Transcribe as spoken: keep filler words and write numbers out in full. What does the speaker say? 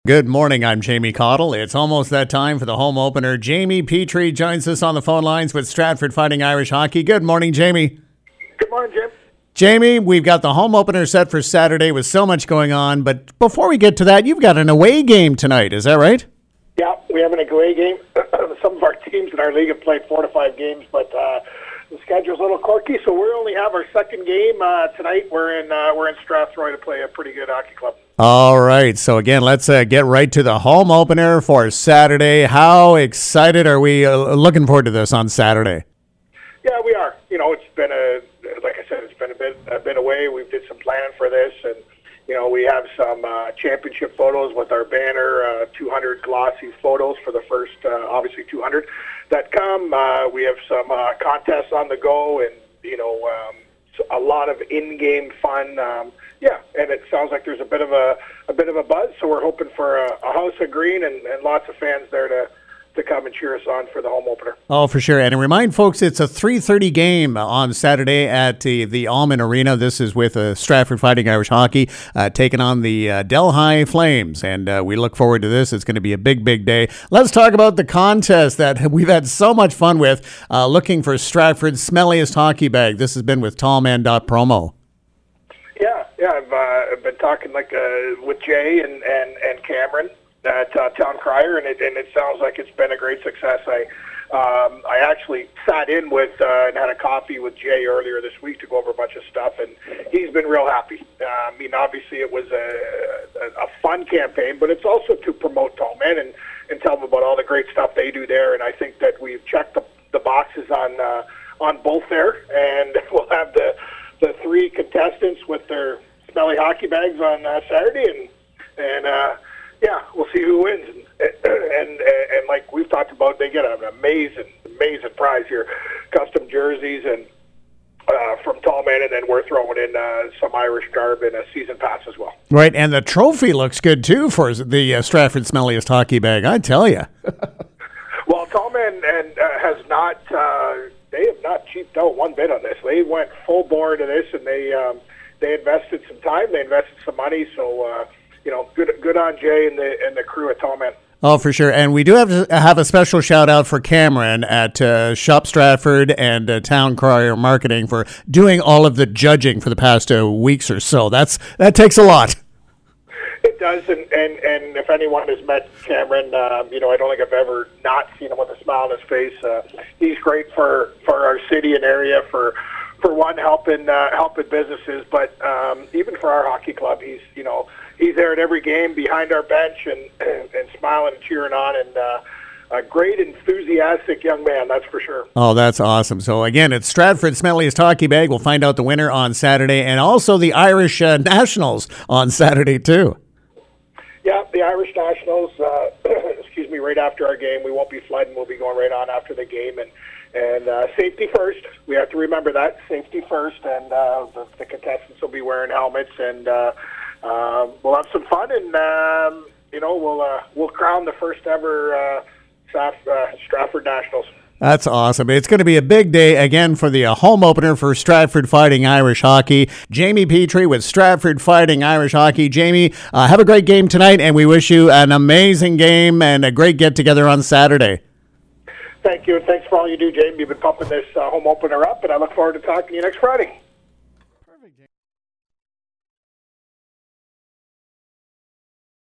Good morning, I'm Jamie Cottle. It's almost that time for the home opener. Jamie Petrie joins us on the phone lines with Stratford Fighting Irish Hockey. Good morning, Jamie. Good morning, Jim. Jamie, we've got the home opener set for Saturday with so much going on, but before we get to that, you've got an away game tonight, is that right? Yeah, we have an away game. Some of our teams in our league have played four to five games, but uh, the schedule's a little quirky, so we only have our second game uh, tonight. We're in uh, we're in Strathroy to play a pretty good hockey club. All right, so again, let's uh, get right to the home opener for Saturday. How excited are we uh, looking forward to this on Saturday? Yeah, we are. You know, it's been a, like I said, it's been a bit a bit away. We did some planning for this, and you know, we have some uh, championship photos with our banner, uh, two hundred glossy photos for the first, uh, obviously two hundred that come. Uh, we have some uh, contests on the go, and you know, um, a lot of in-game fun. Um, yeah, and it sounds like there's a bit of a a bit of a buzz. So we're hoping for a, a house of green and, and lots of fans there to. to come and cheer us on for the home opener. Oh, for sure. And remind folks, it's a three thirty game on Saturday at the, the Almond Arena. This is with uh, Stratford Fighting Irish Hockey uh, taking on the uh, Delhi Flames. And uh, we look forward to this. It's going to be a big, big day. Let's talk about the contest that we've had so much fun with, uh, looking for Stratford's smelliest hockey bag. This has been with tallman dot promo. Yeah, yeah. I've, uh, I've been talking like uh, with Jay and, and, and Cameron at uh, Town Crier, and it and it sounds like it's been a great success. I um, I actually sat in with uh, and had a coffee with Jay earlier this week to go over a bunch of stuff, and he's been real happy. Uh, I mean, obviously it was a, a, a fun campaign, but it's also to promote Tallman and, and tell them about all the great stuff they do there. And I think that we've checked the, the boxes on uh, on both there, and we'll have the the three contestants with their smelly hockey bags on uh, Saturday, and and. Uh, Yeah, we'll see who wins, and, and and and like we've talked about, they get an amazing, amazing prize here, custom jerseys and uh, from Tallman, and then we're throwing in uh, some Irish garb and a season pass as well. Right, and the trophy looks good too for the uh, Stratford Smelliest Hockey Bag, I tell you. Well, Tallman and uh, has not, uh, they have not cheaped out one bit on this. They went full bore into this, and they um, they invested some time, they invested some money, so. Uh, You know, good good on Jay and the and the crew at Tallman. Oh, for sure. And we do have to have a special shout out for Cameron at uh, Shop Stratford and uh, Town Crier Marketing for doing all of the judging for the past uh, weeks or so. That's that takes a lot. It does, and, and, and if anyone has met Cameron, um, you know, I don't think I've ever not seen him with a smile on his face. Uh, he's great for, for our city and area, for for one, helping uh, helping businesses, but um, even for our hockey club, he's, you know, he's there at every game behind our bench and, and, and smiling and cheering on, and uh, a great, enthusiastic young man, that's for sure. Oh, that's awesome. So, again, it's Stratford's Smelliest Hockey Bag. We'll find out the winner on Saturday, and also the Irish uh, Nationals on Saturday, too. Yeah, the Irish Nationals, uh, excuse me, right after our game. We won't be flooding. We'll be going right on after the game, and And uh, safety first. We have to remember that. Safety first, and uh, the, the contestants will be wearing helmets, and uh, uh, we'll have some fun, and um, you know, we'll uh, we'll crown the first ever uh, Strat- uh, Stratford Nationals. That's awesome. It's going to be a big day again for the uh, home opener for Stratford Fighting Irish Hockey. Jamie Petrie with Stratford Fighting Irish Hockey. Jamie, uh, have a great game tonight, and we wish you an amazing game and a great get-together on Saturday. Thank you, and thanks for all you do, Jamie. You've been pumping this uh, home opener up, and I look forward to talking to you next Friday.